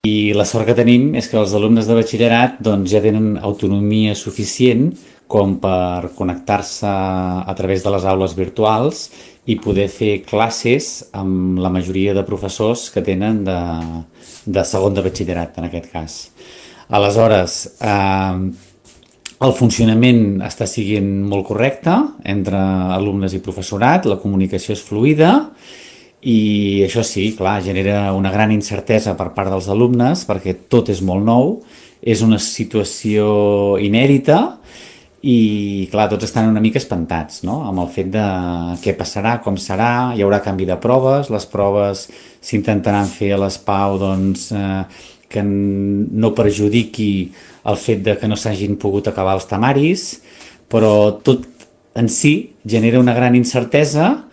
I la sort que tenim és que els alumnes de batxillerat doncs, ja tenen autonomia suficient com per connectar-se a través de les aules virtuals i poder fer classes amb la majoria de professors que tenen de segon de batxillerat, en aquest cas. Aleshores, el funcionament està siguent molt correcte entre alumnes i professorat, la comunicació és fluida i això sí, clar, genera una gran incertesa per part dels alumnes perquè tot és molt nou, és una situació inèdita i clar, tots estan una mica espantats, no? Amb el fet de què passarà, com serà, hi haurà canvi de proves, les proves s'intentaran fer a les PAU doncs, que no perjudiqui el fet de que no s'hagin pogut acabar els temaris, però tot en si genera una gran incertesa